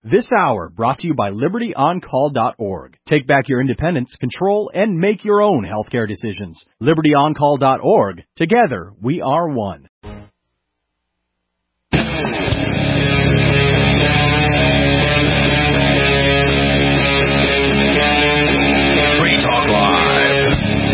This hour brought to you by LibertyOnCall.org. Take back your independence, control, and make your own healthcare decisions. LibertyOnCall.org. Together, we are one. Free Talk Live.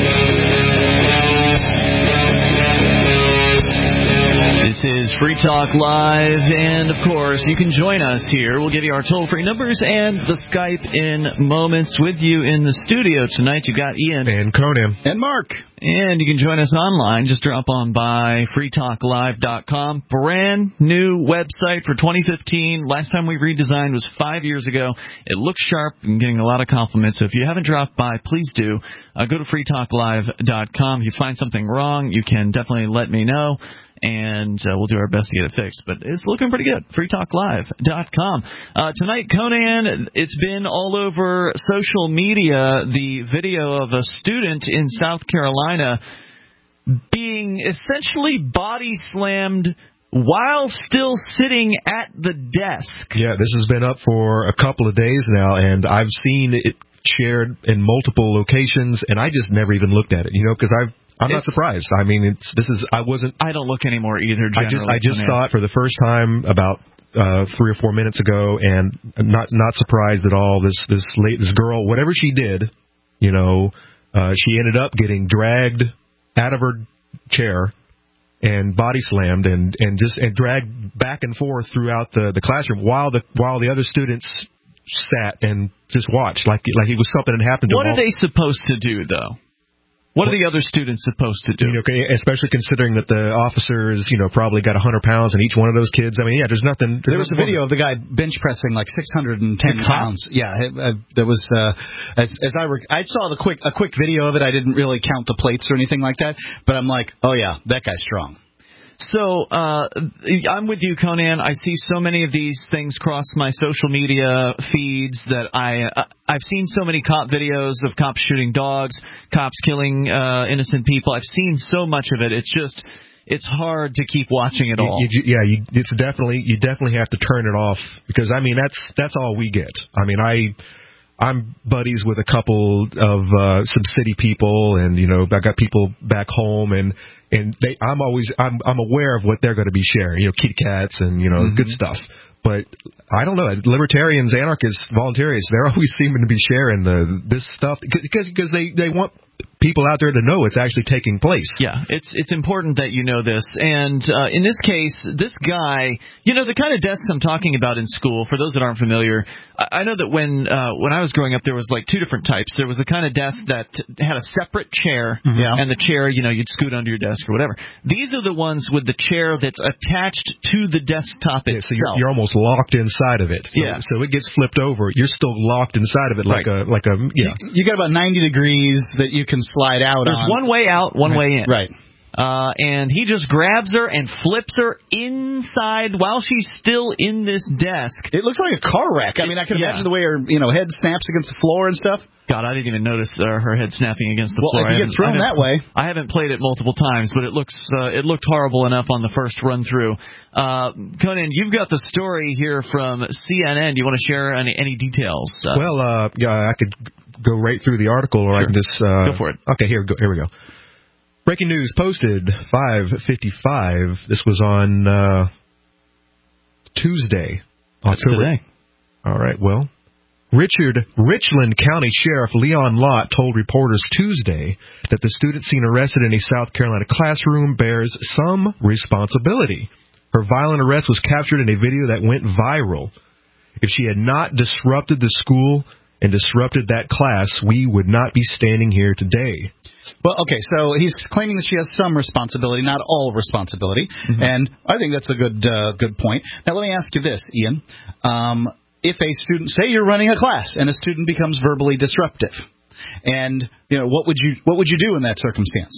This is Free Talk Live, and of course, you can join us here. We'll give you our toll-free numbers and the Skype in moments. With you in the studio tonight, you've got Ian. And Conan. And Mark. And you can join us online. Just drop on by freetalklive.com. Brand new website for 2015. Last time we redesigned was 5 years ago. It looks sharp and getting a lot of compliments. So if you haven't dropped by, please do. Go to freetalklive.com. If you find something wrong, you can definitely let me know. And we'll do our best to get it fixed. But it's looking pretty good. freetalklive.com. Tonight, Conan, it's been all over social media, the video of a student in South Carolina being essentially body slammed while still sitting at the desk. Yeah, this has been up for a couple of days now, and I've seen it shared in multiple locations, and I just never even looked at it, because I'm not surprised. I mean, I don't look anymore either. I just saw it for the first time about 3 or 4 minutes ago, and not surprised at all. This girl, whatever she did, she ended up getting dragged out of her chair and body slammed and dragged back and forth throughout the classroom while the other students sat and just watched like it was something that happened to them. What are they supposed to do, though? What are the other students supposed to do? Especially considering that the officers, probably got 100 pounds in each one of those kids. I mean, yeah, there's nothing. There was a video of the guy bench pressing like 610 pounds. Yeah, there was. I saw a quick video of it. I didn't really count the plates or anything like that, but I'm like, oh yeah, that guy's strong. So I'm with you, Conan. I see so many of these things cross my social media feeds that I've seen so many cop videos of cops shooting dogs, cops killing innocent people. I've seen so much of it. It's hard to keep watching it all. You definitely have to turn it off because I mean that's all we get. I mean I'm buddies with a couple of some city people, and I got people back home, and I'm aware of what they're going to be sharing, kitty cats and good stuff. But I don't know, libertarians, anarchists, voluntarists, they're always seeming to be sharing this stuff because they want people out there to know it's actually taking place. Yeah, it's important that you know this. And in this case, this guy, the kind of desks I'm talking about in school, for those that aren't familiar, I know that when I was growing up, there was like two different types. There was the kind of desk that had a separate chair, and the chair, you'd scoot under your desk or whatever. These are the ones with the chair that's attached to the desktop itself. So you're almost locked inside of it. So it gets flipped over. You're still locked inside of it like a. You got about 90 degrees that you can slide out. There's one way out, one way in. Right. And he just grabs her and flips her inside while she's still in this desk. It looks like a car wreck. I mean, I can imagine the way her head snaps against the floor and stuff. God, I didn't even notice her head snapping against the floor. Well, if you get thrown that way. I haven't played it multiple times, but it looked horrible enough on the first run through. Conan, you've got the story here from CNN. Do you want to share any details? I could go right through the article, or I can just go for it. Okay, here we go. Breaking news posted 5:55. This was on Tuesday. Today. All right. Well, Richland County Sheriff Leon Lott told reporters Tuesday that the student seen arrested in a South Carolina classroom bears some responsibility. Her violent arrest was captured in a video that went viral. If she had not disrupted the school and disrupted that class, we would not be standing here today. Well, okay, so he's claiming that she has some responsibility, not all responsibility, and I think that's a good point. Now, let me ask you this, Ian. If a student, say you're running a class, and a student becomes verbally disruptive, and what would you do in that circumstance?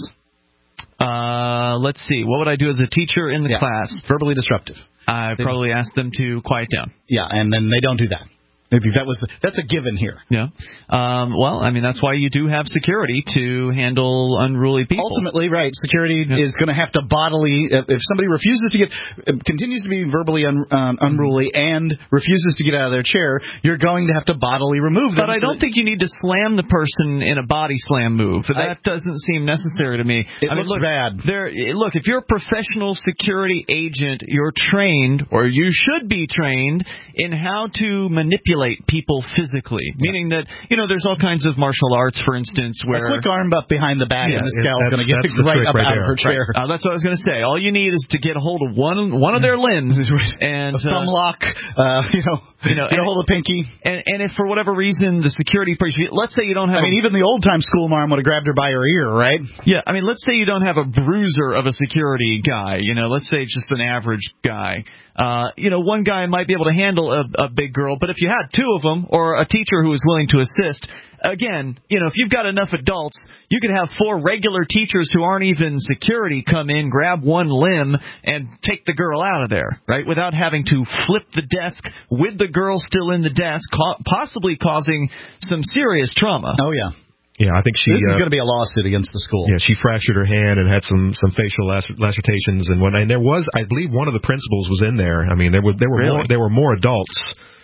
Let's see. What would I do as a teacher in the class? Verbally disruptive. I'd probably ask them to quiet down. Yeah, and then they don't do that. I think that's a given here. Yeah. Well, I mean, that's why you do have security to handle unruly people. Ultimately, right. Security is going to have to bodily, if somebody continues to be verbally unruly and refuses to get out of their chair, you're going to have to bodily remove them. But I don't think you need to slam the person in a body slam move. That doesn't seem necessary to me. It looks bad. Look, if you're a professional security agent, you're trained, or you should be trained, in how to manipulate people physically. Meaning that, there's all kinds of martial arts, for instance, where... A quick arm up behind the back and the scale's going to get right up out of her chair. Right. That's what I was going to say. All you need is to get a hold of one of their limbs. And a thumb lock, get a hold of pinky. And if for whatever reason the security person... Let's say you don't have... even the old-time school mom would have grabbed her by her ear, right? Yeah, let's say you don't have a bruiser of a security guy. Let's say it's just an average guy. One guy might be able to handle a big girl, but if you had two of them, or a teacher who was willing to assist, again, if you've got enough adults, you could have 4 regular teachers who aren't even security come in, grab one limb, and take the girl out of there, right, without having to flip the desk with the girl still in the desk, possibly causing some serious trauma. Oh, yeah. Yeah, I think this is going to be a lawsuit against the school. Yeah, she fractured her hand and had some facial lacerations, and there was, I believe, one of the principals was in there. There were more adults.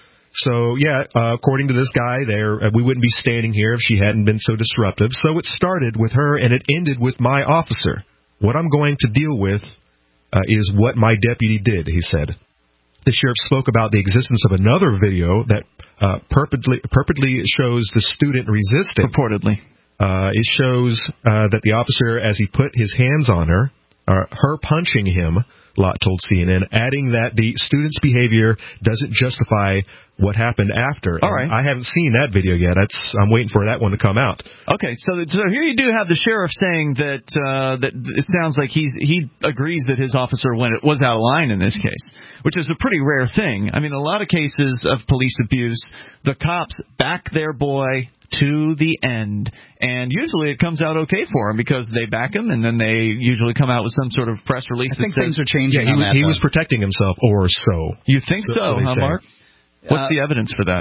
So yeah, according to this guy, we wouldn't be standing here if she hadn't been so disruptive. So it started with her, and it ended with my officer. What I'm going to deal with is what my deputy did, he said. The sheriff spoke about the existence of another video that purportedly shows the student resisting. Purportedly. It shows that the officer, as he put his hands on her punching him, Lott told CNN, adding that the student's behavior doesn't justify what happened after. All right. I haven't seen that video yet. I'm waiting for that one to come out. Okay, so here you do have the sheriff saying that it sounds like he agrees that his officer was out of line in this case, which is a pretty rare thing. A lot of cases of police abuse, the cops back their boy to the end, and usually it comes out okay for him because they back him, and then they usually come out with some sort of press release. I think things are changing. Yeah, he was protecting himself, or so. You think so, huh, Mark? What's the evidence for that?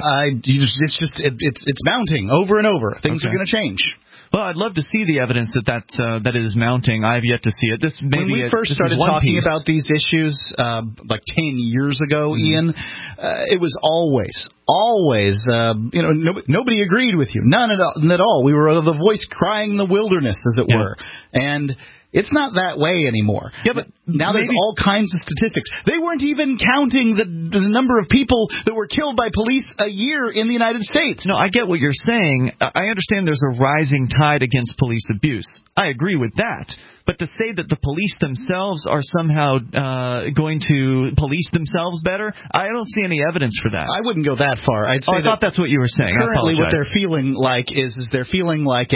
It's mounting over and over. Things are going to change. Well, I'd love to see the evidence that is mounting. I have yet to see it. When we first started talking about these issues, like 10 years ago, Ian, it was always, nobody agreed with you. None at all. We were the voice crying in the wilderness, as it were. And it's not that way anymore. Yeah, but now there's all kinds of statistics. They weren't even counting the number of people that were killed by police a year in the United States. No, I get what you're saying. I understand there's a rising tide against police abuse. I agree with that. But to say that the police themselves are somehow going to police themselves better, I don't see any evidence for that. I wouldn't go that far. I thought that's what you were saying. Currently, what they're feeling like is they're feeling like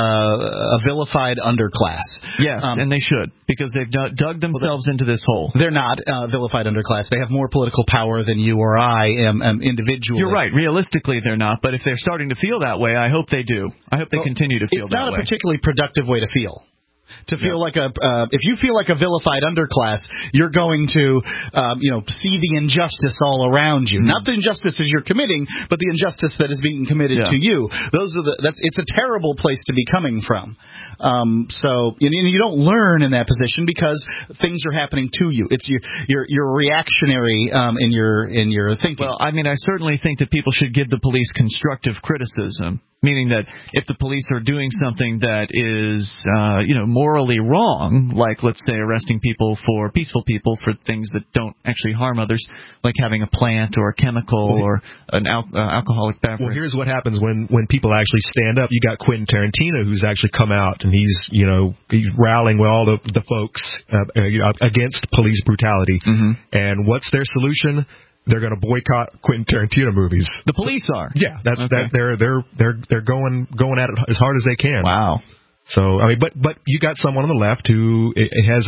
a vilified underclass. Yes, and they should, because they've dug themselves into this hole. They're not vilified underclass. They have more political power than you or I am individually. You're right. Realistically, they're not. But if they're starting to feel that way, I hope they do. I hope they continue to feel that way. It's not a particularly productive way to feel. To feel like if you feel like a vilified underclass, you're going to, see the injustice all around you. Not the injustices you're committing, but the injustice that is being committed to you. It's a terrible place to be coming from. So you don't learn in that position because things are happening to you. It's you're reactionary in your thinking. Well, I certainly think that people should give the police constructive criticism. Meaning that if the police are doing something that is, morally wrong, like, let's say, arresting peaceful people for things that don't actually harm others, like having a plant or a chemical or an alcoholic beverage. Well, here's what happens when people actually stand up. You got Quentin Tarantino, who's actually come out, and he's rallying with all the folks against police brutality. Mm-hmm. And what's their solution? They're going to boycott Quentin Tarantino movies. The police are. Yeah, that's okay. They're going at it as hard as they can. Wow. So but you got someone on the left who has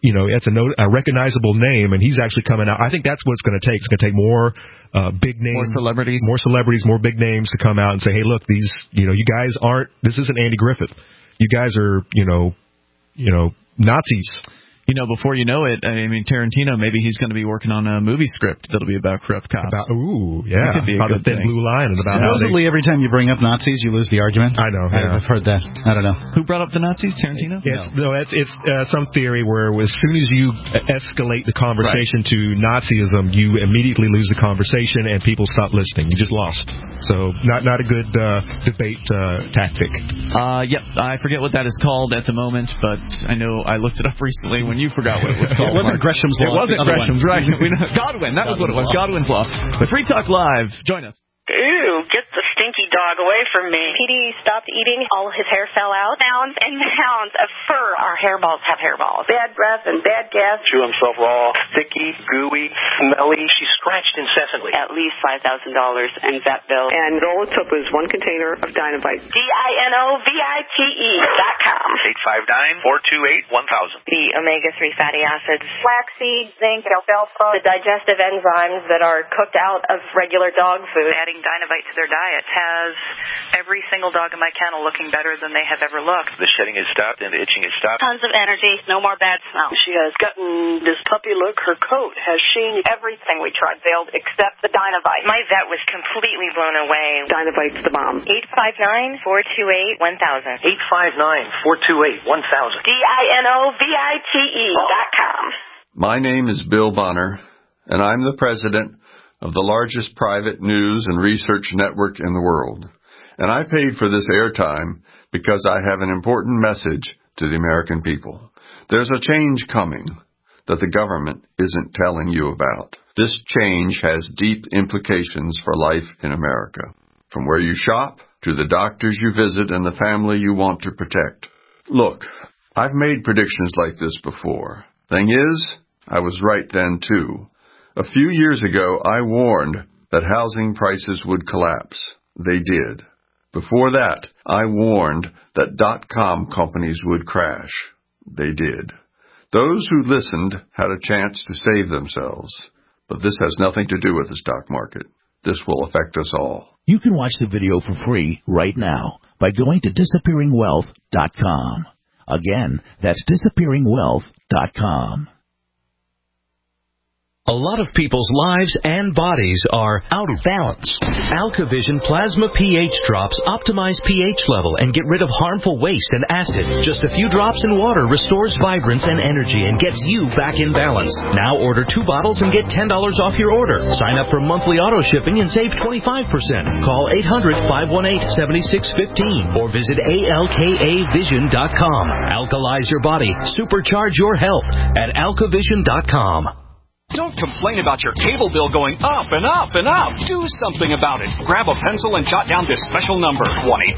a recognizable name, and he's actually coming out. I think that's what it's going to take. It's going to take more big names, more celebrities, more big names to come out and say, hey, look, these you guys aren't. This isn't Andy Griffith. You guys are Nazis. Before you know it, I mean, Tarantino, maybe he's going to be working on a movie script that'll be about corrupt cops. That could be about the thin blue line and about supposedly every time you bring up Nazis, you lose the argument. I know. Yeah. I've heard that. I don't know. Who brought up the Nazis? Tarantino? It's some theory where as soon as you escalate the conversation to Nazism, you immediately lose the conversation and people stop listening. You just lost. So not a good debate tactic. Yep. I forget what that is called at the moment, but I know I looked it up recently when you forgot what it was called. It wasn't Gresham's Law. It wasn't Gresham's, right. Godwin. That was what it was. Godwin's Law. The Free Talk Live. Join us. Ew, get the stinky dog away from me. Petey stopped eating. All his hair fell out. Mounds and mounds of fur. Our hairballs have hairballs. Bad breath and bad gas. Chew himself raw, sticky, gooey, smelly. She scratched incessantly. At least $5,000 in vet bill. And all it took was one container of Dinovite. DINOVITE.com. 859-428-1000. The omega-3 fatty acids, flaxseed, zinc, alfalfa, the digestive enzymes that are cooked out of regular dog food. Adding Dinovite to their diet has every single dog in my kennel looking better than they have ever looked. The shedding has stopped and the itching has stopped. Tons of energy, no more bad smell. She has gotten this puppy look. Her coat has sheen. Everything we tried failed except the Dinovite. My vet was completely blown away. Dinovite's the bomb. 859-428-1000. 859-428-1000. DINOVITE.com. My name is Bill Bonner, and I'm the president of the largest private news and research network in the world. And I paid for this airtime because I have an important message to the American people. There's a change coming that the government isn't telling you about. This change has deep implications for life in America, from where you shop to the doctors you visit and the family you want to protect. Look, I've made predictions like this before. Thing is, I was right then too. A few years ago, I warned that housing prices would collapse. They did. Before that, I warned that .com companies would crash. They did. Those who listened had a chance to save themselves. But this has nothing to do with the stock market. This will affect us all. You can watch the video for free right now by going to disappearingwealth.com. Again, that's disappearingwealth.com. A lot of people's lives and bodies are out of balance. AlkaVision Plasma pH drops optimize pH level and get rid of harmful waste and acid. Just a few drops in water restores vibrance and energy and gets you back in balance. Now order 2 bottles and get $10 off your order. Sign up for monthly auto shipping and save 25%. Call 800-518-7615 or visit alkavision.com. Alkalize your body. Supercharge your health at alkavision.com. Don't complain about your cable bill going up and up and up. Do something about it. Grab a pencil and jot down this special number,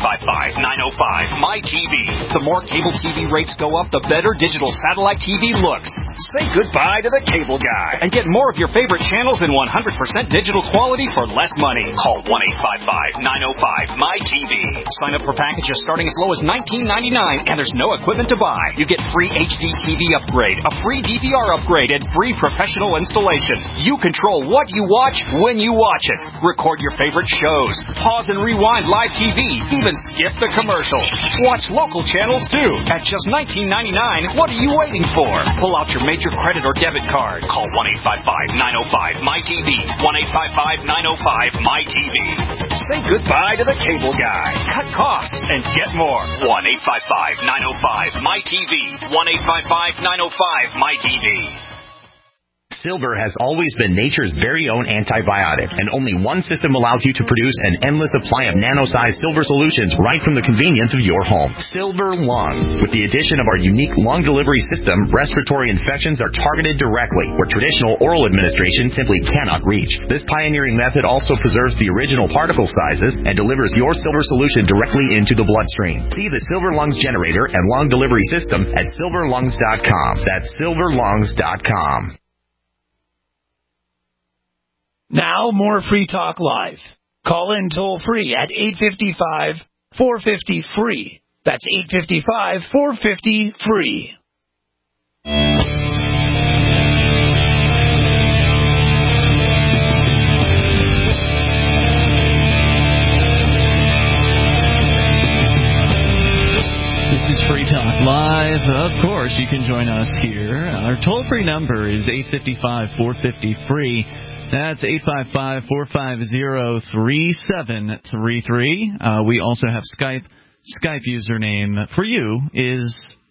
1-855-905-MY-TV. The more cable TV rates go up, the better digital satellite TV looks. Say goodbye to the cable guy and get more of your favorite channels in 100% digital quality for less money. Call 1-855-905-MY-TV. Sign up for packages starting as low as $19.99, and there's no equipment to buy. You get free HD TV upgrade, a free DVR upgrade, and free professional installation. You control what you watch when you watch it. Record your favorite shows. Pause and rewind live TV. Even skip the commercials. Watch local channels too. At just $19.99, what are you waiting for? Pull out your major credit or debit card. Call 1-855-905-MY-TV. 1-855-905-MY-TV. Say goodbye to the cable guy. Cut costs and get more. 1-855-905-MY-TV. 1-855-905-MY-TV. Silver has always been nature's very own antibiotic, and only one system allows you to produce an endless supply of nano-sized silver solutions right from the convenience of your home. Silver Lung. With the addition of our unique lung delivery system, respiratory infections are targeted directly, where traditional oral administration simply cannot reach. This pioneering method also preserves the original particle sizes and delivers your silver solution directly into the bloodstream. See the Silver Lungs generator and lung delivery system at silverlungs.com. That's silverlungs.com. Now, more Free Talk Live. Call in toll-free at 855-450-FREE. That's 855-450-FREE. This is Free Talk Live. Of course, you can join us here. Our toll-free number is 855-450-FREE. That's 855-450-3733. We also have Skype. Skype username for you is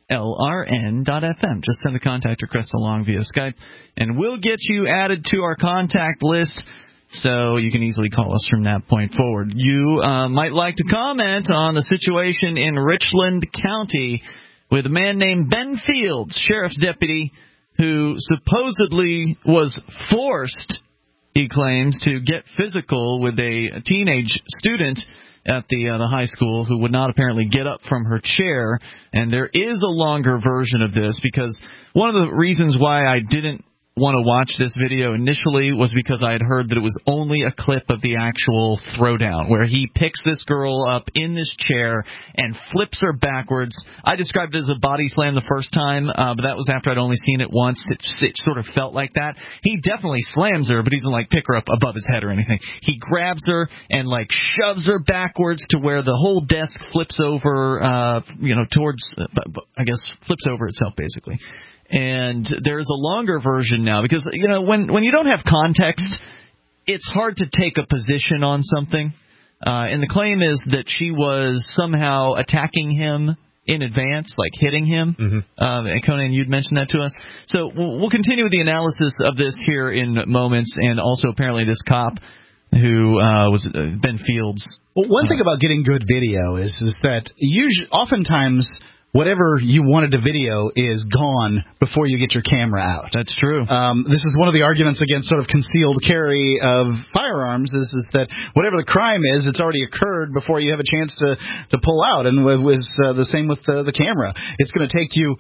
LRN.FM. Just send a contact request along via Skype, and we'll get you added to our contact list so you can easily call us from that point forward. You might like to comment on the situation in Richland County with a man named Ben Fields, sheriff's deputy, who supposedly was forced, he claims, to get physical with a teenage student at the high school who would not apparently get up from her chair. And there is a longer version of this, because one of the reasons why I didn't want to watch this video initially was because I had heard that it was only a clip of the actual throwdown, where he picks this girl up in this chair and flips her backwards. I described it as a body slam the first time, but that was after I'd only seen it once. It sort of felt like that. He definitely slams her, but he doesn't pick her up above his head or anything. He grabs her and shoves her backwards to where the whole desk flips over, towards, I guess, flips over itself basically. And there's a longer version now, because when you don't have context, it's hard to take a position on something. And the claim is that she was somehow attacking him in advance, hitting him. And Conan, you'd mentioned that to us. So we'll continue with the analysis of this here in moments, and also apparently this cop who was Ben Fields. Well, one thing about getting good video is that oftentimes whatever you wanted to video is gone before you get your camera out. That's true. This is one of the arguments against sort of concealed carry of firearms is that whatever the crime is, it's already occurred before you have a chance to pull out. And it was the same with the camera. It's going to take you.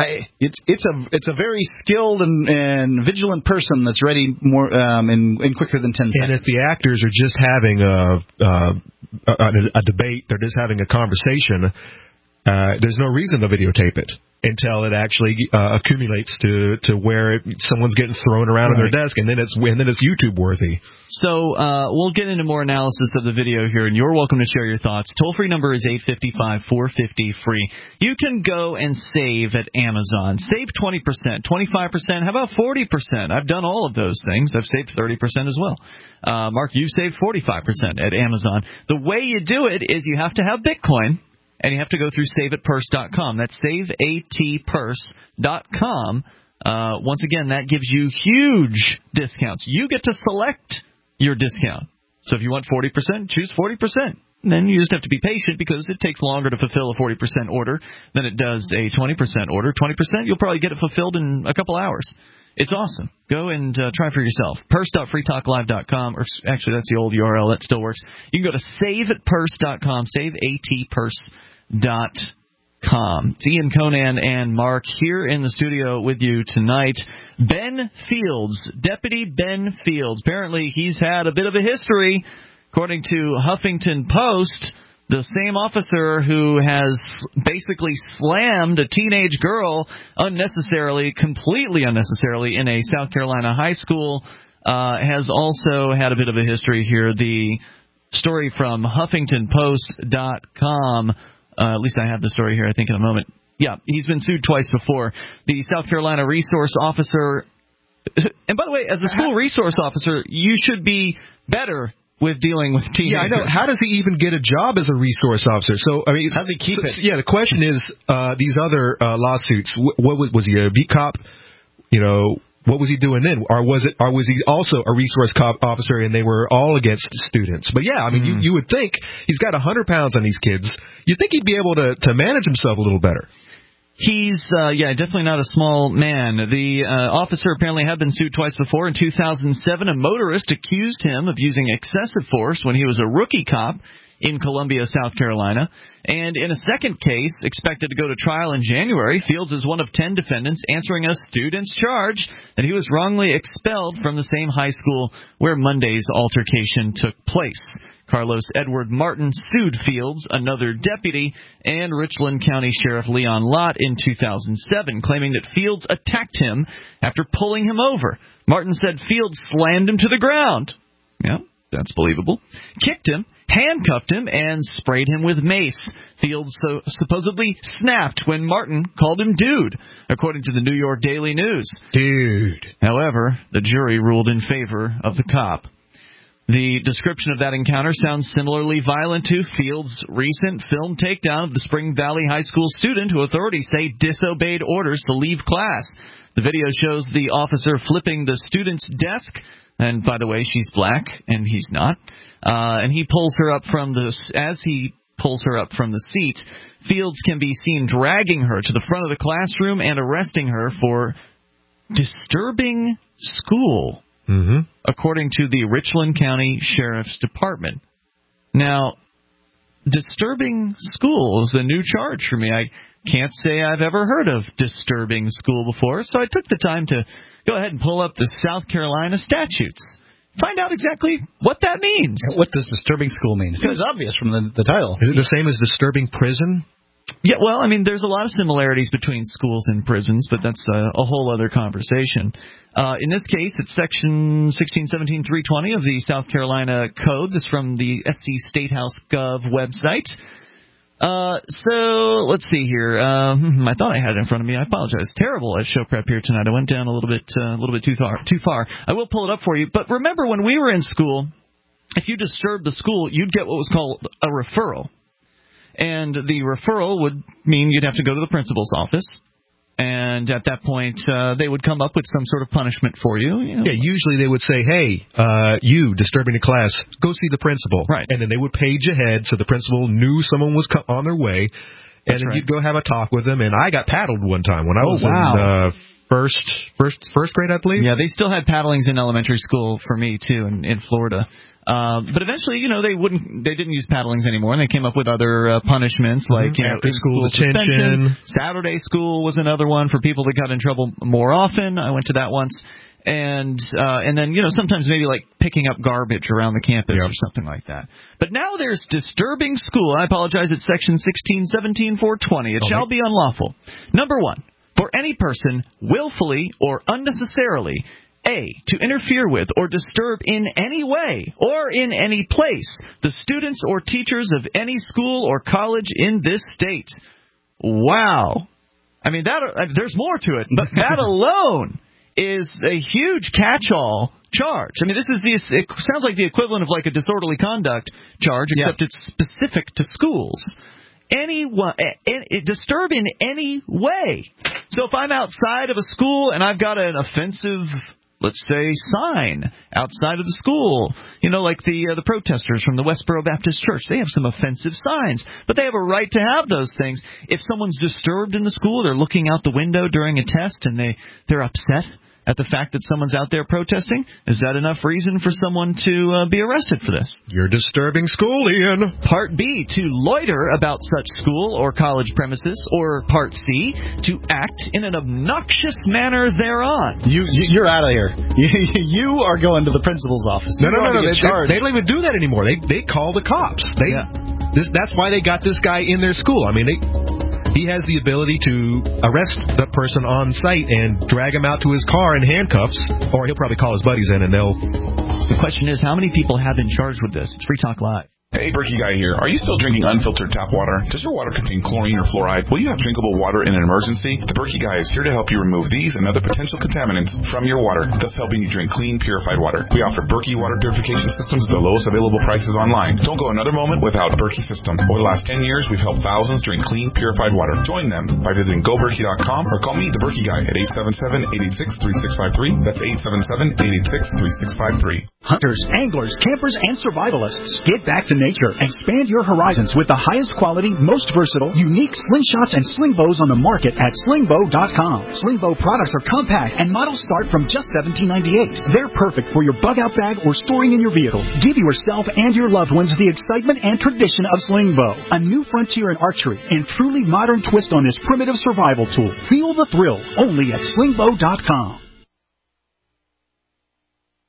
It's a very skilled and vigilant person that's ready more in quicker than 10 seconds. And if the actors are just having a debate, they're just having a conversation, there's no reason to videotape it until it actually accumulates to where someone's getting thrown around on their desk, and then it's YouTube worthy. So we'll get into more analysis of the video here, and you're welcome to share your thoughts. Toll-free number is 855-450-FREE. You can go and save at Amazon. Save 20%, 25%, how about 40%? I've done all of those things. I've saved 30% as well. Mark, you've saved 45% at Amazon. The way you do it is you have to have Bitcoin, and you have to go through saveatpurse.com. That's saveatpurse.com. Once again, that gives you huge discounts. You get to select your discount. So if you want 40%, choose 40%. Then you just have to be patient, because it takes longer to fulfill a 40% order than it does a 20% order. 20%, you'll probably get it fulfilled in a couple hours. It's awesome. Go and try for yourself. Purse.freetalklive.com, or actually that's the old URL. That still works. You can go to saveatpurse.com, saveatpurse.com. It's Ian, Conan, and Mark here in the studio with you tonight. Ben Fields, Deputy Ben Fields. Apparently he's had a bit of a history. According to Huffington Post, the same officer who has basically slammed a teenage girl unnecessarily, completely unnecessarily, in a South Carolina high school has also had a bit of a history here. The story from HuffingtonPost.com, at least I have the story here, I think, in a moment. Yeah, he's been sued twice before. The South Carolina resource officer, and by the way, as a school resource officer, you should be better with dealing with teenagers. Yeah, I know. How does he even get a job as a resource officer? So, I mean, how does he keep it? Yeah, the question is, these other lawsuits. What was he, a beat cop? What was he doing then? Or was he also a resource cop officer, and they were all against students? But yeah, I mean, you would think he's got 100 pounds on these kids. You'd think he'd be able to manage himself a little better. He's, definitely not a small man. The officer apparently had been sued twice before. In 2007, a motorist accused him of using excessive force when he was a rookie cop in Columbia, South Carolina. And in a second case, expected to go to trial in January, Fields is one of 10 defendants answering a student's charge that he was wrongly expelled from the same high school where Monday's altercation took place. Carlos Edward Martin sued Fields, another deputy, and Richland County Sheriff Leon Lott in 2007, claiming that Fields attacked him after pulling him over. Martin said Fields slammed him to the ground. Yeah, that's believable. Kicked him, handcuffed him and sprayed him with mace. Fields supposedly snapped when Martin called him dude, according to the New York Daily News. Dude. However, the jury ruled in favor of the cop. The description of that encounter sounds similarly violent to Fields' recent film takedown of the Spring Valley High School student who authorities say disobeyed orders to leave class. The video shows the officer flipping the student's desk, and by the way, she's black and he's not. And he pulls her up from as he pulls her up from the seat, Fields can be seen dragging her to the front of the classroom and arresting her for disturbing school, according to the Richland County Sheriff's Department. Now, disturbing school is a new charge for me. I can't say I've ever heard of disturbing school before, so I took the time to go ahead and pull up the South Carolina statutes. Find out exactly what that means. What does disturbing school mean? It seems obvious from the title. Is it the same as disturbing prison? Yeah, well, I mean, there's a lot of similarities between schools and prisons, but that's a whole other conversation. In this case, it's Section 1617.320 of the South Carolina Code. This is from the SC Statehouse Gov website. So let's see here. I thought I had it in front of me. I apologize. Terrible at show prep here tonight. I went down a little bit too far. I will pull it up for you. But remember, when we were in school, if you disturbed the school, you'd get what was called a referral. And the referral would mean you'd have to go to the principal's office. And at that point, they would come up with some sort of punishment for you. Yeah, usually they would say, hey, you disturbing the class, go see the principal. Right. And then they would page ahead so the principal knew someone was on their way. And then you'd go have a talk with them. And I got paddled one time when I was in first grade, I believe. Yeah, they still had paddlings in elementary school for me, too, in Florida. But eventually, they didn't use paddlings anymore, and they came up with other punishments like after school detention. Saturday school was another one for people that got in trouble more often. I went to that once, and then sometimes maybe like picking up garbage around the campus or something like that. But now there's disturbing school. I apologize. It's Section 1617.420. It shall be unlawful. Number 1, for any person willfully or unnecessarily. A, to interfere with or disturb in any way or in any place the students or teachers of any school or college in this state. Wow. I mean, there's more to it, but that alone is a huge catch-all charge. I mean, it sounds like the equivalent of like a disorderly conduct charge, except it's specific to schools. Disturb in any way. So if I'm outside of a school and I've got an offensive, let's say, sign outside of the school, like the protesters from the Westboro Baptist Church, they have some offensive signs, but they have a right to have those things. If someone's disturbed in the school, they're looking out the window during a test and they're upset at the fact that someone's out there protesting, is that enough reason for someone to be arrested for this? You're disturbing school, Ian. Part B, to loiter about such school or college premises. Or Part C, to act in an obnoxious manner thereon. You're out of here. You are going to the principal's office. No. They don't even do that anymore. They call the cops. That's why they got this guy in their school. I mean, he has the ability to arrest the person on site and drag him out to his car in handcuffs, or he'll probably call his buddies in and they'll... The question is, how many people have been charged with this? It's Free Talk Live. Hey, Berkey Guy here. Are you still drinking unfiltered tap water? Does your water contain chlorine or fluoride? Will you have drinkable water in an emergency? The Berkey Guy is here to help you remove these and other potential contaminants from your water, thus helping you drink clean, purified water. We offer Berkey water purification systems at the lowest available prices online. Don't go another moment without a Berkey system. Over the last 10 years, we've helped thousands drink clean, purified water. Join them by visiting GoBerkey.com or call me, the Berkey Guy, at 877-886-3653. That's 877-886-3653. Hunters, anglers, campers, and survivalists, get back to nature. Expand your horizons with the highest quality, most versatile, unique slingshots and sling bows on the market at slingbow.com. Sling bow products are compact and models start from just $17.98. They're perfect for your bug out bag or storing in your vehicle. Give yourself and your loved ones the excitement and tradition of sling bow, a new frontier in archery and truly modern twist on this primitive survival tool. Feel the thrill only at slingbow.com.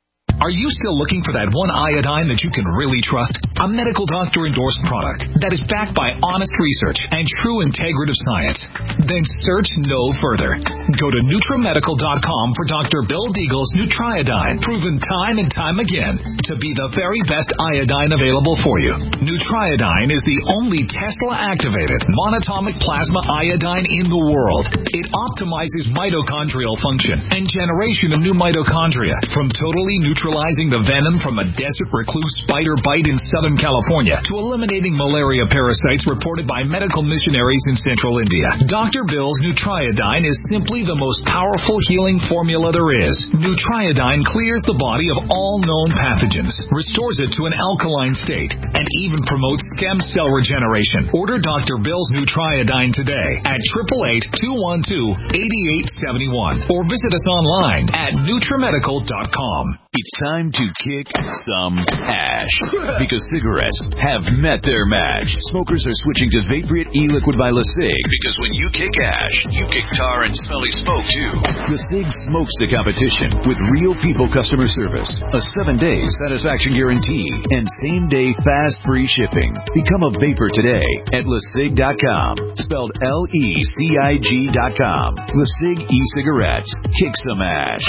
Are you still looking for that one iodine that you can really trust? A medical doctor-endorsed product that is backed by honest research and true integrative science? Then search no further. Go to NutriMedical.com for Dr. Bill Deagle's Nutriodine, proven time and time again to be the very best iodine available for you. Nutriodine is the only Tesla-activated monatomic plasma iodine in the world. It optimizes mitochondrial function and generation of new mitochondria, from totally neutralizing the venom from a desert recluse spider bite in Southern California to eliminating malaria parasites reported by medical missionaries in Central India. Dr. Bill's Nutriodine is simply the most powerful healing formula there is. Nutriodine clears the body of all known pathogens, restores it to an alkaline state, and even promotes stem cell regeneration. Order Dr. Bill's Nutriodine today at 888-212-8871 or visit us online at NutriMedical.com. It's time to kick some ash because cigarettes have met their match. Smokers are switching to Vaporite e-liquid by LeSig because when you kick ash, you kick tar and smelly smoke too. LeSig smokes the competition with real people customer service, a 7-day satisfaction guarantee, and same-day fast free shipping. Become a vapor today at LeSig.com, spelled LECIG.com. LeSig e-cigarettes. Kick some ash.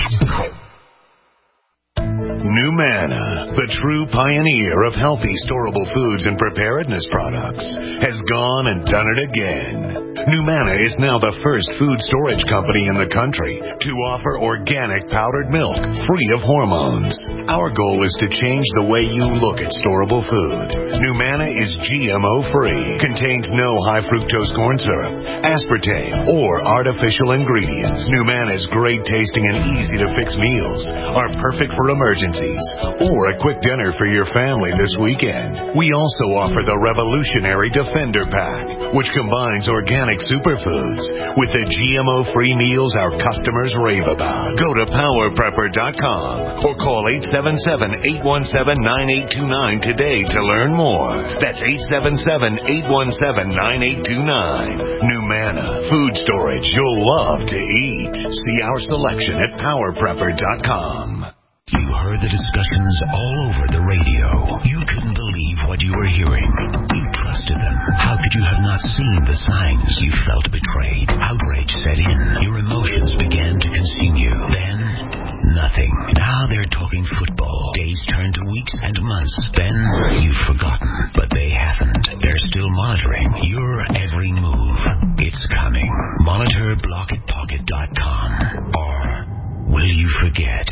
Numanna, the true pioneer of healthy storable foods and preparedness products, has gone and done it again. Numanna is now the first food storage company in the country to offer organic powdered milk free of hormones. Our goal is to change the way you look at storable food. Numanna is GMO-free, contains no high fructose corn syrup, aspartame, or artificial ingredients. Numanna's great tasting and easy to fix meals are perfect for emergencies or a quick dinner for your family this weekend. We also offer the revolutionary Defender Pack, which combines organic superfoods with the GMO-free meals our customers rave about. Go to PowerPrepper.com or call 877-817-9829 today to learn more. That's 877-817-9829. Numanna, food storage you'll love to eat. See our selection at PowerPrepper.com. You heard the discussions all over the radio. You couldn't believe what you were hearing. You trusted them. How could you have not seen the signs? You felt betrayed. Outrage set in. Your emotions began to consume you. Then, nothing. Now they're talking football. Days turn to weeks and months. Then, you've forgotten. But they haven't. They're still monitoring your every move. It's coming. Monitor blockitpocket.com. Or will you forget?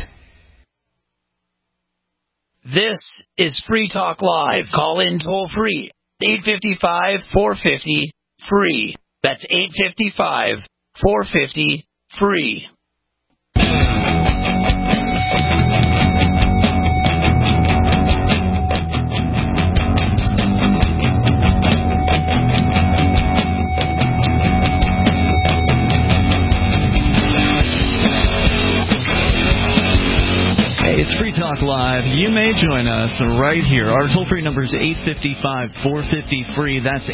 This is Free Talk Live. Call in toll free. 855-450-FREE. That's 855-450-FREE. It's Free Talk Live. You may join us right here. Our toll-free number is 855-450-FREE. That's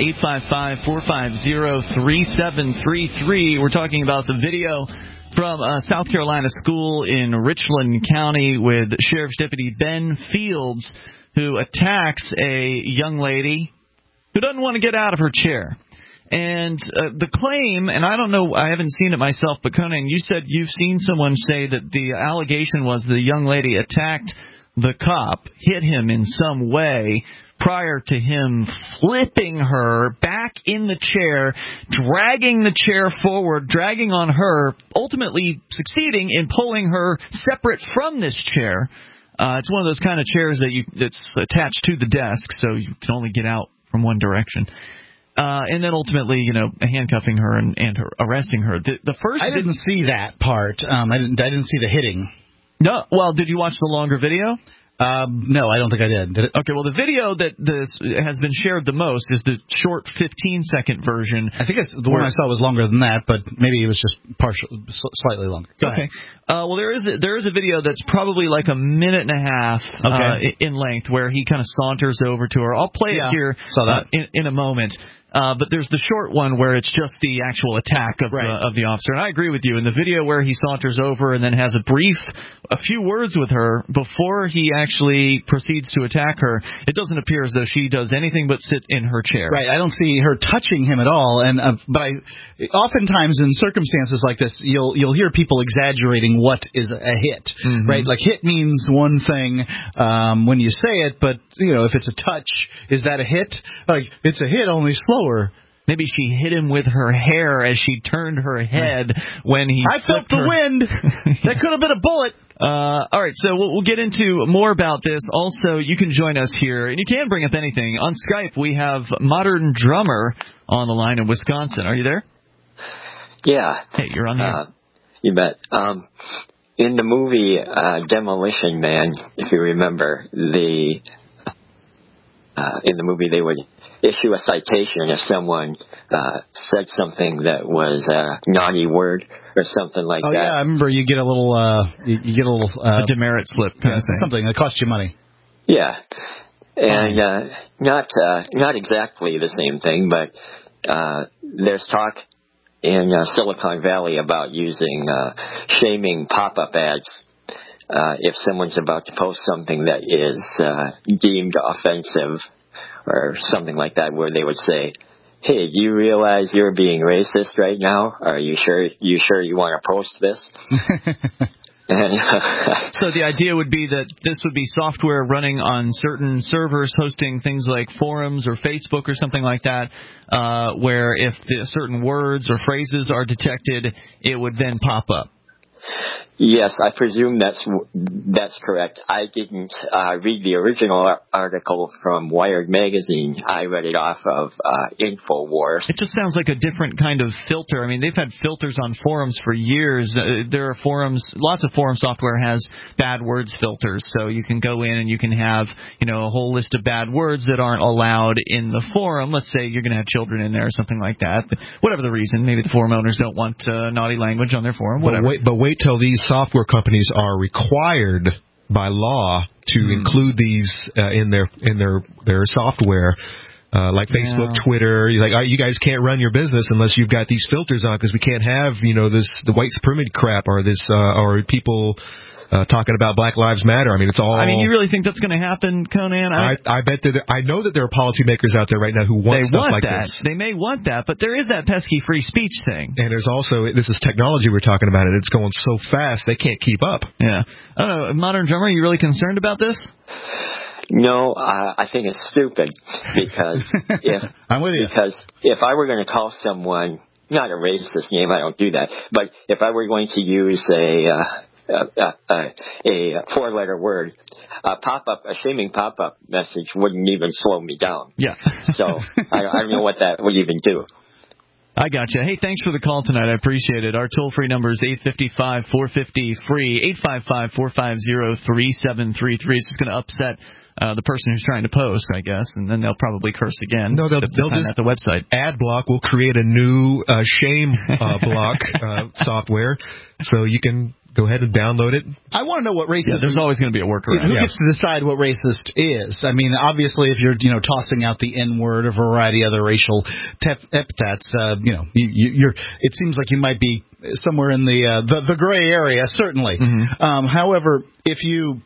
855-450-3733. We're talking about the video from a South Carolina school in Richland County with Sheriff's Deputy Ben Fields, who attacks a young lady who doesn't want to get out of her chair. And the claim, and I don't know, I haven't seen it myself, but Conan, you said you've seen someone say that the allegation was the young lady attacked the cop, hit him in some way prior to him flipping her back in the chair, dragging the chair forward, dragging on her, ultimately succeeding in pulling her separate from this chair. It's one of those kind of chairs that's attached to the desk, so you can only get out from one direction. And then ultimately, handcuffing her and her, arresting her. The first, I didn't see that part. I didn't see the hitting. No. Well, did you watch the longer video? No, I don't think I did. Did it? Okay. Well, the video that has been shared the most is the short 15-second version. I think it's the one I saw was longer than that, but maybe it was just slightly longer. Go ahead. Well, there is a video that's probably like a minute and a half in length where he kind of saunters over to her. I'll play it here in a moment. But there's the short one where it's just the actual attack of the officer. And I agree with you. In the video where he saunters over and then has a few words with her before he actually proceeds to attack her, it doesn't appear as though she does anything but sit in her chair. Right. I don't see her touching him at all. And but oftentimes in circumstances like this, you'll hear people exaggerating what is a hit. Mm-hmm. Right. Like hit means one thing when you say it, but if it's a touch, is that a hit? Like it's a hit, only slower. Maybe she hit him with her hair as she turned her head when he. I felt the wind. That could have been a bullet. All right, so we'll get into more about this. Also, you can join us here, and you can bring up anything. On Skype, we have Modern Drummer on the line in Wisconsin. Are you there? Yeah. Hey, you're on the air. You bet. In the movie Demolition Man, if you remember, in the movie they would issue a citation if someone said something that was a naughty word or something like that. Oh yeah, I remember you get a little a demerit slip kind of thing. Something that costs you money. Yeah, and not exactly the same thing, but there's talk in Silicon Valley about using shaming pop-up ads. If someone's about to post something that is deemed offensive or something like that, where they would say, "Hey, do you realize you're being racist right now? Are you sure you want to post this?" So the idea would be that this would be software running on certain servers hosting things like forums or Facebook or something like that, where if certain words or phrases are detected, it would then pop up. Yes, I presume that's correct. I didn't read the original article from Wired magazine. I read it off of InfoWars. It just sounds like a different kind of filter. I mean, they've had filters on forums for years. There are forums, lots of forum software has bad words filters, so you can go in and you can have, a whole list of bad words that aren't allowed in the forum. Let's say you're going to have children in there or something like that. Whatever the reason, maybe the forum owners don't want naughty language on their forum, whatever. But wait till these software companies are required by law to include these in their software, like Facebook, Twitter. You guys can't run your business unless you've got these filters on, because we can't have the white supremacy crap or this or people talking about Black Lives Matter. I mean, it's all. I mean, you really think that's going to happen, Conan? I bet that I know that there are policymakers out there right now who want stuff like this. They may want that, but there is that pesky free speech thing. And there's also, this is technology we're talking about, and it's going so fast they can't keep up. Yeah. I don't know, Modern Drummer, are you really concerned about this? No, I think it's stupid because I'm with you. Because if I were going to call someone not a racist name, I don't do that, but if I were going to use a 4-letter word, a shaming pop-up message wouldn't even slow me down. Yeah. So I don't know what that would even do. I got you. Hey, thanks for the call tonight. I appreciate it. Our toll-free number is 855-450-FREE, 855-450-3733. It's just going to upset the person who's trying to post, I guess, and then they'll probably curse again. No, they'll just at the website. Adblock will create a new shame block software, so you can go ahead and download it. I want to know what racist is. There's always going to be a workaround. Who gets to decide what racist is? I mean, obviously, if you're tossing out the N-word or variety of other racial epithets, it seems like you might be somewhere in the gray area, certainly. Mm-hmm. However, if you,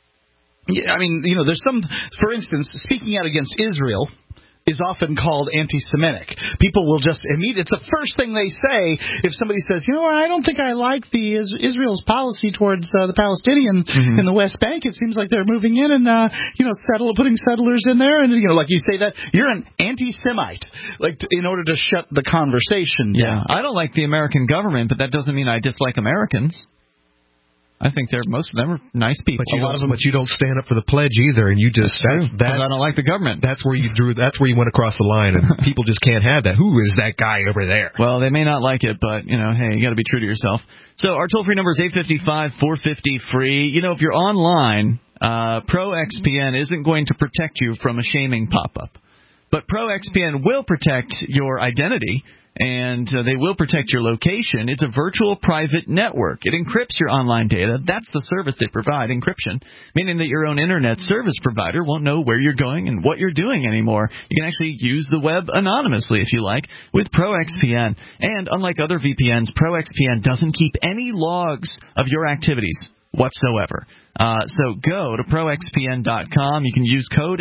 there's some, for instance, speaking out against Israel is often called anti-Semitic. People will just it's the first thing they say if somebody says, I don't think I like Israel's policy towards the Palestinians in the West Bank. It seems like they're moving in and putting settlers in there, and like you say that you're an anti-Semite, in order to shut the conversation down. I don't like the American government, but that doesn't mean I dislike Americans. I think most of them are nice people. But you don't stand up for the pledge either, and you just that's I don't like the government. That's where you went across the line, and people just can't have that. Who is that guy over there? Well, they may not like it, but hey, you got to be true to yourself. So our toll free number is 855-450-FREE. If you're online, ProXPN isn't going to protect you from a shaming pop up. But ProXPN will protect your identity, and they will protect your location. It's a virtual private network. It encrypts your online data. That's the service they provide, encryption, meaning that your own internet service provider won't know where you're going and what you're doing anymore. You can actually use the web anonymously, if you like, with ProXPN. And unlike other VPNs, ProXPN doesn't keep any logs of your activities whatsoever. So go to ProXPN.com. You can use code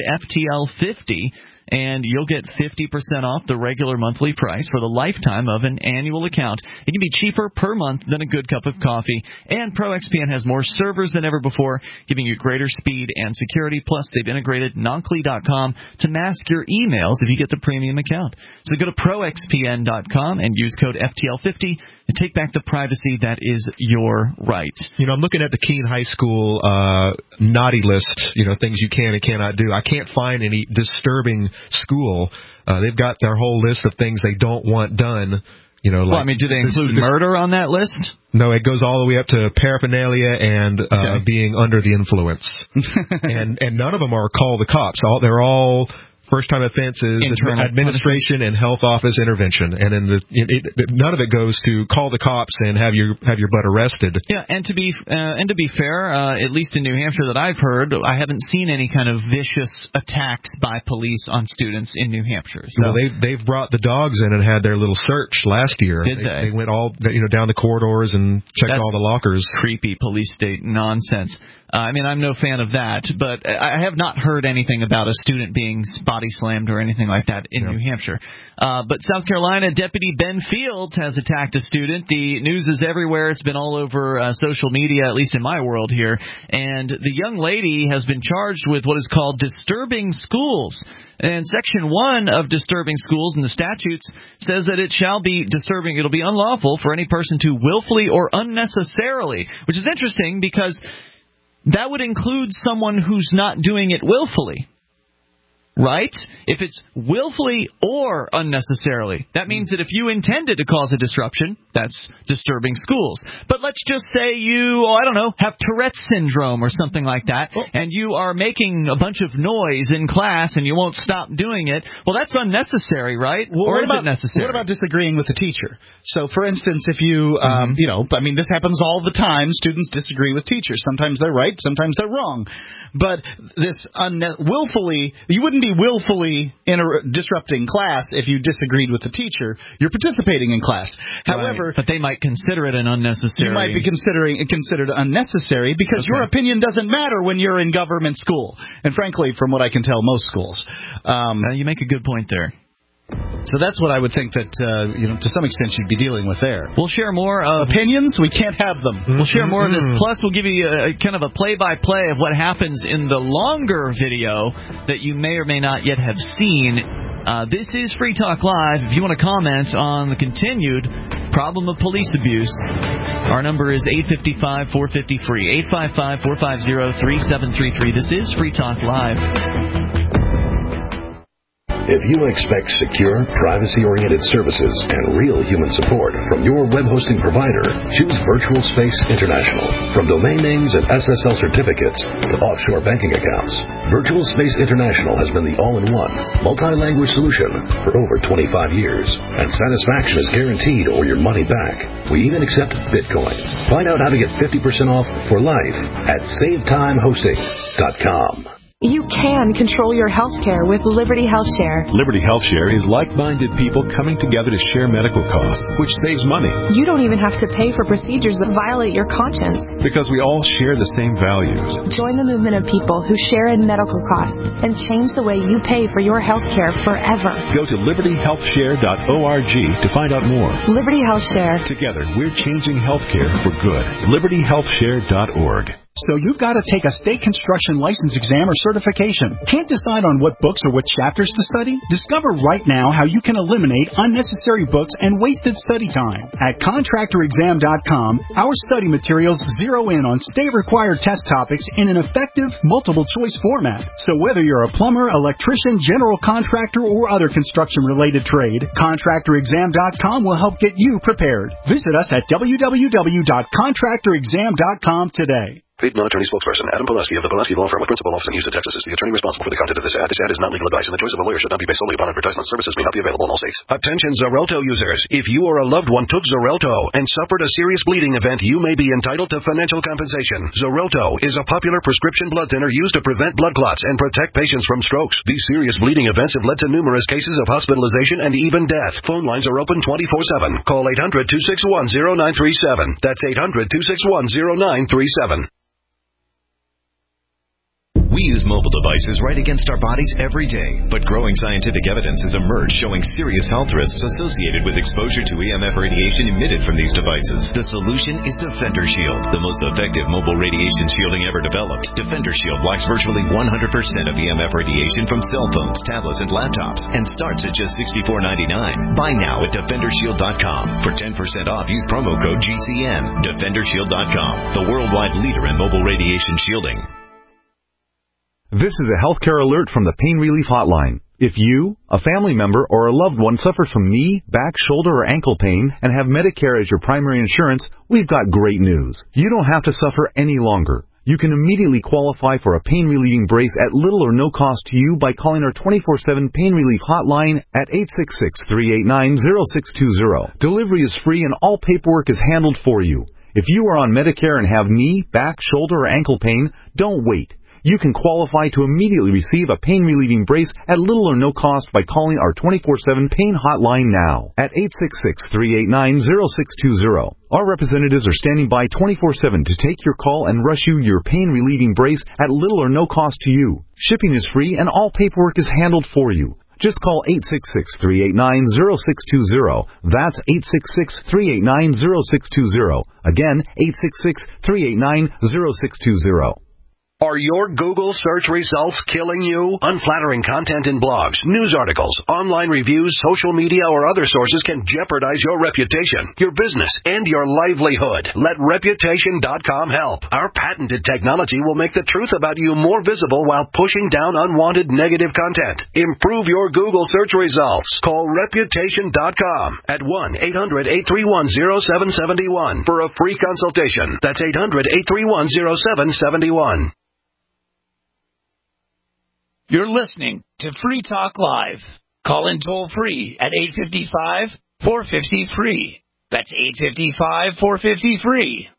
FTL50, and you'll get 50% off the regular monthly price for the lifetime of an annual account. It can be cheaper per month than a good cup of coffee, and ProXPN has more servers than ever before, giving you greater speed and security. Plus, they've integrated Nonkly.com to mask your emails if you get the premium account. So go to ProXPN.com and use code FTL50 and take back the privacy that is your right. You know, I'm looking at the Keene High School naughty list, things you can and cannot do. I can't find any disturbing school. They've got their whole list of things they don't want done. Do they include murder on that list? No, it goes all the way up to paraphernalia and being under the influence. and none of them are call the cops. They're all first-time offenses, administration, and health office intervention, and none of it goes to call the cops and have your butt arrested. Yeah, and to be fair, at least in New Hampshire that I've heard, I haven't seen any kind of vicious attacks by police on students in New Hampshire. So. Well, they've brought the dogs in and had their little search last year. Did they? They went all down the corridors and checked all the lockers. Creepy police state nonsense. I'm no fan of that, but I have not heard anything about a student being body slammed or anything like that in New Hampshire. But South Carolina Deputy Ben Fields has attacked a student. The news is everywhere. It's been all over social media, at least in my world here. And the young lady has been charged with what is called disturbing schools. And Section 1 of disturbing schools in the statutes says that it shall be disturbing. It'll be unlawful for any person to willfully or unnecessarily, which is interesting because that would include someone who's not doing it willfully, right? If it's willfully or unnecessarily, that means that if you intended to cause a disruption, that's disturbing schools. But let's just say you, have Tourette's syndrome or something like that, and you are making a bunch of noise in class and you won't stop doing it. Well, that's unnecessary, right? Well, or is it necessary? What about disagreeing with the teacher? So, for instance, if you, this happens all the time. Students disagree with teachers. Sometimes they're right, sometimes they're wrong. But this willfully, you wouldn't be willfully disrupting class if you disagreed with the teacher. You're participating in class. However, but they might consider it an unnecessary. You might be considered unnecessary because your opinion doesn't matter when you're in government school. And frankly, from what I can tell, most schools. You make a good point there. So that's what I would think that, to some extent you'd be dealing with there. We'll share more of... Opinions? We can't have them. We'll share more of this. Plus, we'll give you kind of a play-by-play of what happens in the longer video that you may or may not yet have seen. This is Free Talk Live. If you want to comment on the continued problem of police abuse, our number is 855-450-FREE, 855-450-3733. This is Free Talk Live. If you expect secure, privacy-oriented services and real human support from your web hosting provider, choose Virtual Space International. From domain names and SSL certificates to offshore banking accounts, Virtual Space International has been the all-in-one, multi-language solution for over 25 years. And satisfaction is guaranteed or your money back. We even accept Bitcoin. Find out how to get 50% off for life at SaveTimeHosting.com. You can control your health care with Liberty Health Share. Liberty Health Share is like-minded people coming together to share medical costs, which saves money. You don't even have to pay for procedures that violate your conscience. Because we all share the same values. Join the movement of people who share in medical costs and change the way you pay for your health care forever. Go to libertyhealthshare.org to find out more. Liberty Health Share. Together, we're changing health care for good. libertyhealthshare.org. So you've got to take a state construction license exam or certification. Can't decide on what books or what chapters to study? Discover right now how you can eliminate unnecessary books and wasted study time. At contractorexam.com, our study materials zero in on state-required test topics in an effective, multiple-choice format. So whether you're a plumber, electrician, general contractor, or other construction-related trade, contractorexam.com will help get you prepared. Visit us at www.contractorexam.com today. Paid non-attorney spokesperson Adam Pulaski of the Pulaski Law Firm with principal office in Houston, Texas is the attorney responsible for the content of this ad. This ad is not legal advice, and the choice of a lawyer should not be based solely upon advertisement. Services may not be available in all states. Attention Xarelto users. If you or a loved one took Xarelto and suffered a serious bleeding event, you may be entitled to financial compensation. Xarelto is a popular prescription blood thinner used to prevent blood clots and protect patients from strokes. These serious bleeding events have led to numerous cases of hospitalization and even death. Phone lines are open 24/7. Call 800-261-0937. That's 800-261-0937. We use mobile devices right against our bodies every day, but growing scientific evidence has emerged showing serious health risks associated with exposure to EMF radiation emitted from these devices. The solution is Defender Shield, the most effective mobile radiation shielding ever developed. Defender Shield blocks virtually 100% of EMF radiation from cell phones, tablets, and laptops, and starts at just $64.99. Buy now at DefenderShield.com. For 10% off, use promo code GCN. DefenderShield.com, the worldwide leader in mobile radiation shielding. This is a healthcare alert from the Pain Relief Hotline. If you, a family member, or a loved one suffers from knee, back, shoulder, or ankle pain and have Medicare as your primary insurance, we've got great news. You don't have to suffer any longer. You can immediately qualify for a pain-relieving brace at little or no cost to you by calling our 24/7 Pain Relief Hotline at 866-389-0620. Delivery is free and all paperwork is handled for you. If you are on Medicare and have knee, back, shoulder, or ankle pain, don't wait. You can qualify to immediately receive a pain-relieving brace at little or no cost by calling our 24/7 Pain Hotline now at 866-389-0620. Our representatives are standing by 24/7 to take your call and rush you your pain-relieving brace at little or no cost to you. Shipping is free and all paperwork is handled for you. Just call 866-389-0620. That's 866-389-0620. Again, 866-389-0620. Are your Google search results killing you? Unflattering content in blogs, news articles, online reviews, social media, or other sources can jeopardize your reputation, your business, and your livelihood. Let Reputation.com help. Our patented technology will make the truth about you more visible while pushing down unwanted negative content. Improve your Google search results. Call Reputation.com at 1-800-831-0771 for a free consultation. That's 800-831-0771. You're listening to Free Talk Live. Call in toll-free at 855-450-FREE. That's 855-450-FREE.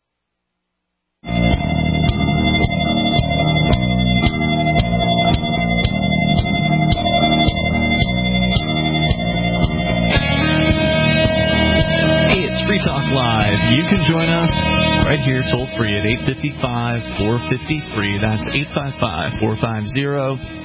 Hey, it's Free Talk Live. You can join us right here toll-free at 855-450-FREE. That's 855-450-3733.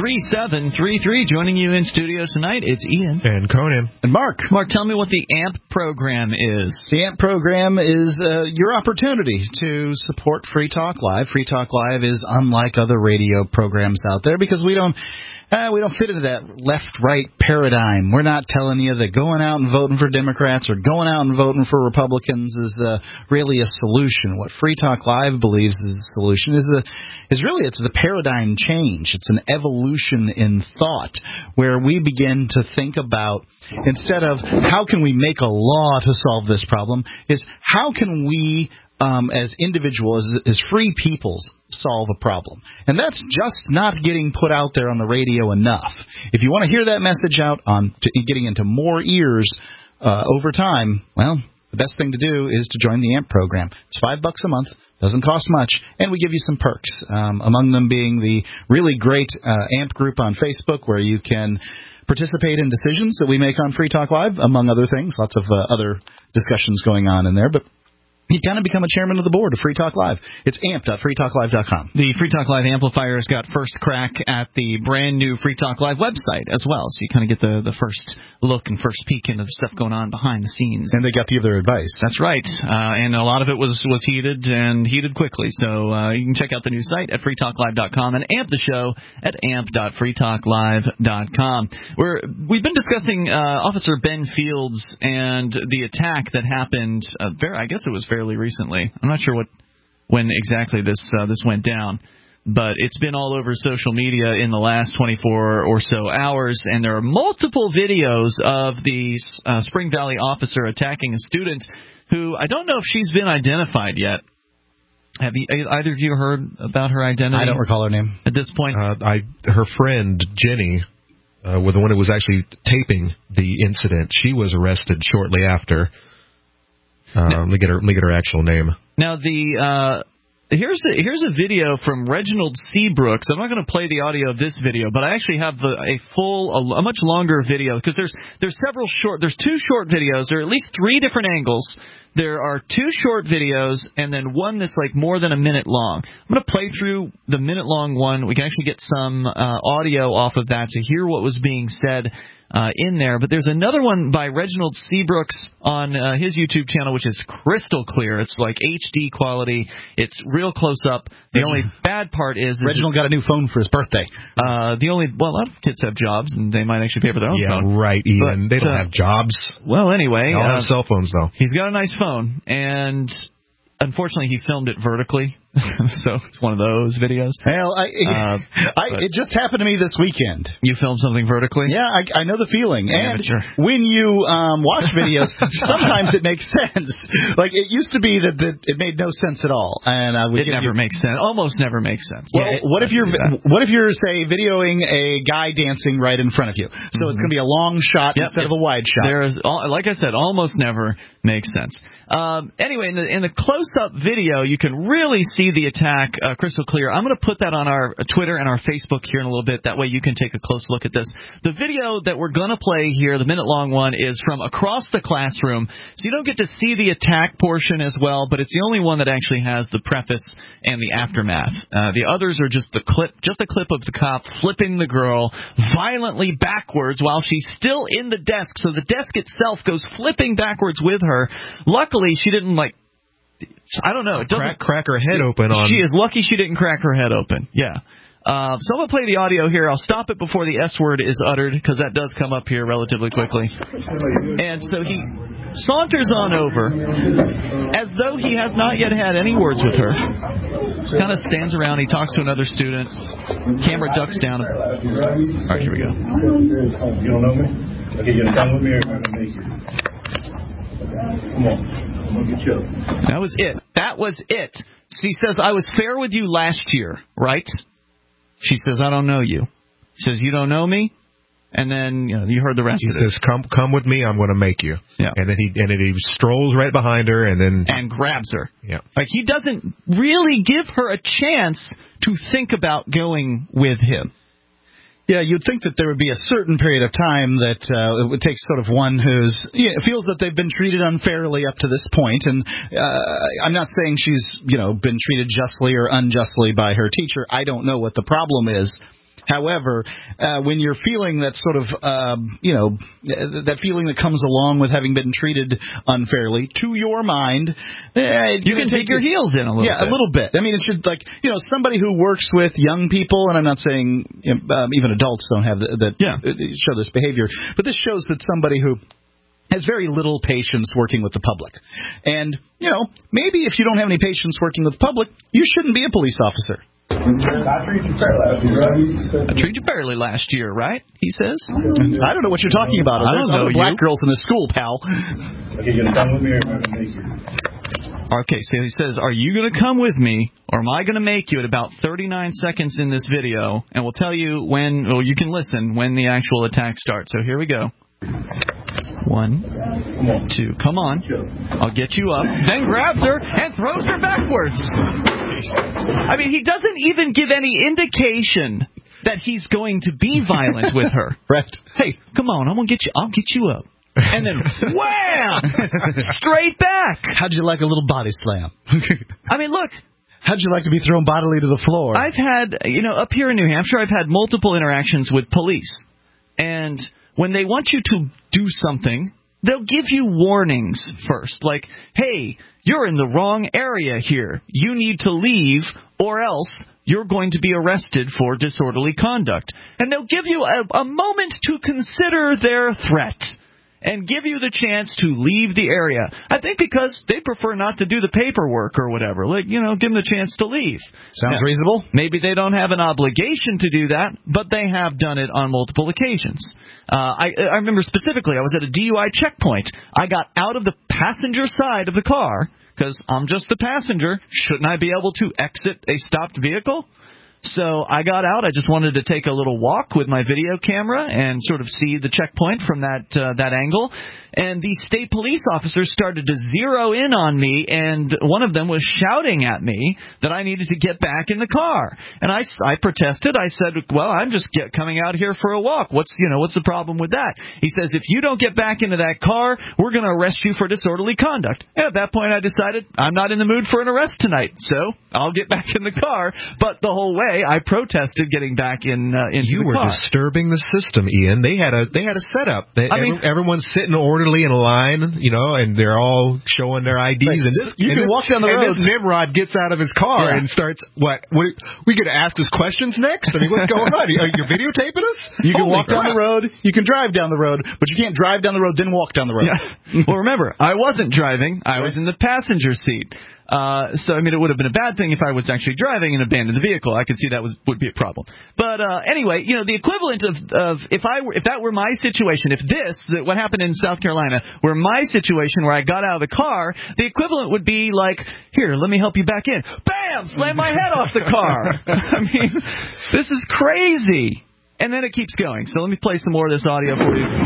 Joining you in studio tonight, it's Ian. And Conan. And Mark. Mark, tell me what the AMP program is. The AMP program is your opportunity to support Free Talk Live. Free Talk Live is unlike other radio programs out there because we don't fit into that left-right paradigm. We're not telling you that going out and voting for Democrats or going out and voting for Republicans is really a solution. What Free Talk Live believes is a solution is the paradigm change. It's an evolution in thought where we begin to think about, instead of how can we make a law to solve this problem, is how can we as individuals, as free peoples, solve a problem. And that's just not getting put out there on the radio enough. If you want to hear that message out getting into more ears over time, well, the best thing to do is to join the AMP program. It's $5 a month. Doesn't cost much, and we give you some perks, among them being the really great AMP group on Facebook where you can participate in decisions that we make on Free Talk Live, among other things. Lots of other discussions going on in there, but you kind of become a chairman of the board of Free Talk Live. It's amp.freetalklive.com. The Free Talk Live amplifier has got first crack at the brand new Free Talk Live website as well, so you kind of get the first look and first peek into the stuff going on behind the scenes. And they got to give their advice. That's right, and a lot of it was heated and heated quickly. So you can check out the new site at freetalklive.com and amp the show at amp.freetalklive.com. We've been discussing Officer Ben Fields and the attack that happened. I guess it was fairly recently. I'm not sure when exactly this went down, but it's been all over social media in the last 24 or so hours, and there are multiple videos of the Spring Valley officer attacking a student who I don't know if she's been identified yet. Have either of you heard about her identity? I don't recall her name at this point. Her friend Jenny, was the one who was actually taping the incident. She was arrested shortly after. Let me get her actual name. Now here's a video from Reginald Seabrooks. I'm not going to play the audio of this video, but I actually have a much longer video because there's two short videos. There are at least 3 different angles. There are 2 short videos and then one that's like more than a minute long. I'm going to play through the minute-long one. We can actually get some audio off of that to hear what was being said in there. But there's another one by Reginald Seabrooks on his YouTube channel, which is crystal clear. It's like HD quality. It's real close up. The only bad part is Reginald got a new phone for his birthday. A lot of kids have jobs, and they might actually pay for their own phone. Yeah, right, Ian. They don't have jobs. Well, anyway. They all have cell phones, though. He's got a nice phone, and unfortunately, he filmed it vertically, so it's one of those videos. Hell, it just happened to me this weekend. You filmed something vertically? Yeah, I know the feeling. Amateur. And when you watch videos, sometimes it makes sense. Like, it used to be that it made no sense at all. And it never makes sense. Almost never makes sense. Well, what if you're say videoing a guy dancing right in front of you? So it's going to be a long shot instead of a wide shot. Like I said, almost never makes sense. Anyway, in the close-up video, you can really see the attack crystal clear. I'm going to put that on our Twitter and our Facebook here in a little bit. That way you can take a close look at this. The video that we're going to play here, the minute-long one, is from across the classroom. So you don't get to see the attack portion as well, but it's the only one that actually has the preface and the aftermath. The others are just a clip of the cop flipping the girl violently backwards while she's still in the desk. So the desk itself goes flipping backwards with her. Luckily, she didn't, I don't know. It doesn't crack her head open. She is lucky she didn't crack her head open. Yeah. So I'm going to play the audio here. I'll stop it before the S word is uttered because that does come up here relatively quickly. And so he saunters on over as though he has not yet had any words with her. Kind of stands around. He talks to another student. Camera ducks down. All right, here we go. You don't know me? Okay, you're going to come with me or I'm going to make you. Come on. I'm going to get you up. That was it. That was it. He says, I was fair with you last year, right? She says, I don't know you. He says, you don't know me? And then you heard the rest of it. He says, come with me, I'm going to make you. Yeah. And then he strolls right behind her and grabs her. Yeah. Like, he doesn't really give her a chance to think about going with him. Yeah, you'd think that there would be a certain period of time that it would take sort of one who's feels that they've been treated unfairly up to this point. And I'm not saying she's been treated justly or unjustly by her teacher. I don't know what the problem is. However, when you're feeling that sort of, that feeling that comes along with having been treated unfairly, to your mind, you can take your heels in a little bit. Yeah, a little bit. I mean, it should, somebody who works with young people, and I'm not saying even adults don't have show this behavior, but this shows that somebody who has very little patience working with the public. And, maybe if you don't have any patience working with the public, you shouldn't be a police officer. I treated you fairly last year, right? He says. I don't know what you're talking about. There's other black girls in the school, pal. Okay, you're going to come with me or am I going to make you? Okay, so he says, are you going to come with me or am I going to make you at about 39 seconds in this video? And we'll tell you you can listen when the actual attack starts. So here we go. 1, 2, come on. I'll get you up. Then grabs her and throws her backwards. I mean, he doesn't even give any indication that he's going to be violent with her. Right. Hey, come on, I'll get you up. And then, wham! Straight back. How'd you like a little body slam? I mean, look. How'd you like to be thrown bodily to the floor? I've had, up here in New Hampshire, I've had multiple interactions with police. And when they want you to do something, they'll give you warnings first. Like, hey, you're in the wrong area here. You need to leave or else you're going to be arrested for disorderly conduct. And they'll give you a moment to consider their threat. and give you the chance to leave the area. I think because they prefer not to do the paperwork or whatever. Like, give them the chance to leave. Sounds reasonable. Maybe they don't have an obligation to do that, but they have done it on multiple occasions. I remember specifically, I was at a DUI checkpoint. I got out of the passenger side of the car because I'm just the passenger. Shouldn't I be able to exit a stopped vehicle? So I got out. I just wanted to take a little walk with my video camera and sort of see the checkpoint from that angle. And the state police officers started to zero in on me, and one of them was shouting at me that I needed to get back in the car. And I protested. I said, well, I'm just coming out here for a walk. What's the problem with that? He says, if you don't get back into that car, we're going to arrest you for disorderly conduct. And at that point, I decided I'm not in the mood for an arrest tonight, so I'll get back in the car. But the whole way, I protested getting back into the car. You were disturbing the system, Ian. They had a setup. Everyone's sitting orderly in a line, and they're all showing their IDs. You can walk down the road. And this Nimrod gets out of his car and starts, what we going to ask us questions next? I mean, what's going on? Are you videotaping us? You can walk down the road. You can drive down the road, but you can't drive down the road then walk down the road. Yeah. Well, remember, I wasn't driving. I was in the passenger seat. So, it would have been a bad thing if I was actually driving and abandoned the vehicle. I could see that would be a problem. But anyway, the equivalent of if that were my situation, what happened in South Carolina were my situation where I got out of the car, the equivalent would be like, here, let me help you back in. Bam! Slam my head off the car. This is crazy. And then it keeps going. So let me play some more of this audio for you.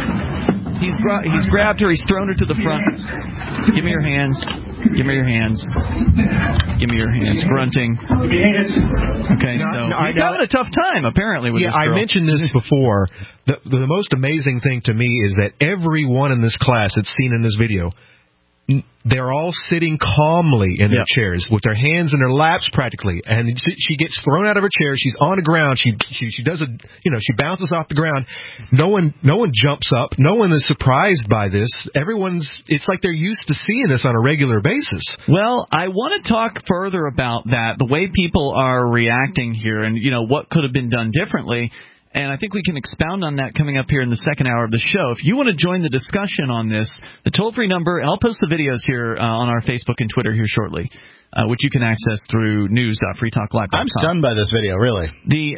He's grabbed her. He's thrown her to the front. Give me your hands. Give me your hands. Give me your hands. Grunting. Give me your hands. Okay, he's having a tough time, apparently, with this girl. I mentioned this before. The most amazing thing to me is that everyone in this class that's seen in this video, they're all sitting calmly in their chairs with their hands in their laps practically, and she gets thrown out of her chair. She's on the ground. She does she bounces off the ground. No one jumps up. No one is surprised by this. It's like they're used to seeing this on a regular basis. Well, I want to talk further about that, the way people are reacting here, and what could have been done differently. And I think we can expound on that coming up here in the second hour of the show. If you want to join the discussion on this, the toll-free number, and I'll post the videos here on our Facebook and Twitter here shortly, which you can access through news.freetalklive.com. I'm stunned by this video, really.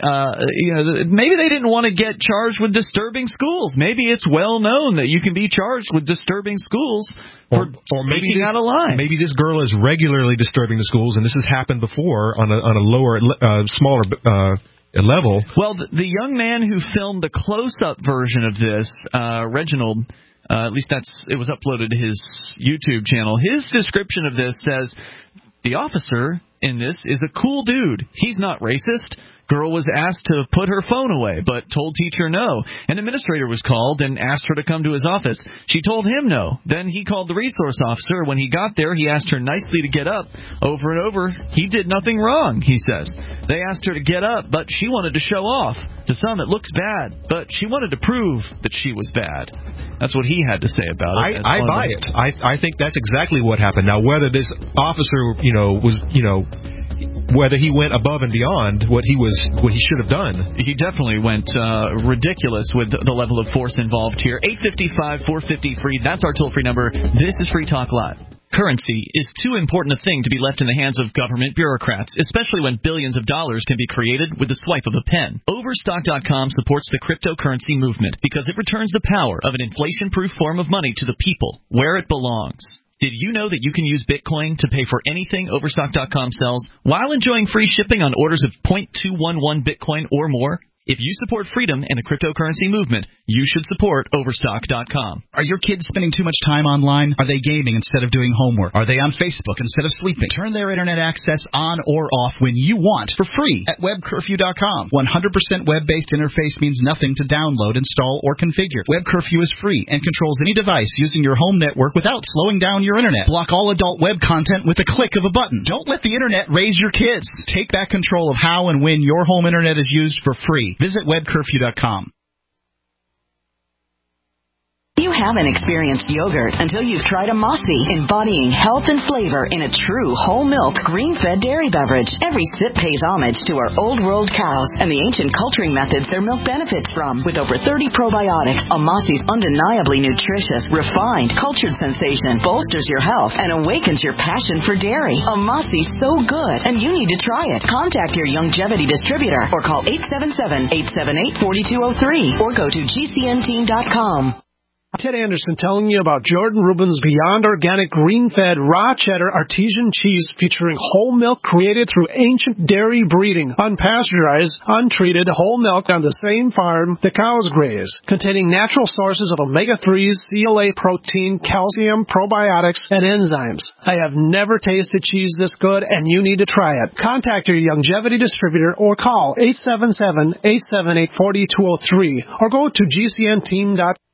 Maybe they didn't want to get charged with disturbing schools. Maybe it's well known that you can be charged with disturbing schools or speaking out of line. Maybe this girl is regularly disturbing the schools, and this has happened before on a lower, smaller level. Well, the young man who filmed the close-up version of this, Reginald, at least it was uploaded to his YouTube channel. His description of this says, the officer in this is a cool dude. He's not racist. Girl was asked to put her phone away, but told teacher no. An administrator was called and asked her to come to his office. She told him no. Then he called the resource officer. When he got there, he asked her nicely to get up. Over and over, he did nothing wrong, he says. They asked her to get up, but she wanted to show off. To some, it looks bad, but she wanted to prove that she was bad. That's what he had to say about it. I buy it. I think that's exactly what happened. Now, whether this officer, whether he went above and beyond what he should have done. He definitely went ridiculous with the level of force involved here. 855-450-FREE. That's our toll-free number. This is Free Talk Live. Currency is too important a thing to be left in the hands of government bureaucrats, especially when billions of dollars can be created with the swipe of a pen. Overstock.com supports the cryptocurrency movement because it returns the power of an inflation-proof form of money to the people where it belongs. Did you know that you can use Bitcoin to pay for anything Overstock.com sells while enjoying free shipping on orders of 0.211 Bitcoin or more? If you support freedom and the cryptocurrency movement, you should support Overstock.com. Are your kids spending too much time online? Are they gaming instead of doing homework? Are they on Facebook instead of sleeping? Turn their internet access on or off when you want for free at webcurfew.com. 100% web-based interface means nothing to download, install, or configure. Web Curfew is free and controls any device using your home network without slowing down your internet. Block all adult web content with a click of a button. Don't let the internet raise your kids. Take back control of how and when your home internet is used for free. Visit webcurfew.com. You haven't experienced yogurt until you've tried Amasi, embodying health and flavor in a true whole milk, green-fed dairy beverage. Every sip pays homage to our old world cows and the ancient culturing methods their milk benefits from. With over 30 probiotics, Amasi's undeniably nutritious, refined, cultured sensation bolsters your health and awakens your passion for dairy. Amasi's so good, and you need to try it. Contact your Youngevity distributor or call 877-878-4203 or go to GCNteam.com. Ted Anderson telling you about Jordan Rubin's Beyond Organic Green-Fed Raw Cheddar Artesian Cheese featuring whole milk created through ancient dairy breeding, unpasteurized, untreated whole milk on the same farm the cows graze, containing natural sources of omega-3s, CLA protein, calcium, probiotics, and enzymes. I have never tasted cheese this good, and you need to try it. Contact your Youngevity distributor or call 877-878-4203 or go to GCNteam.com.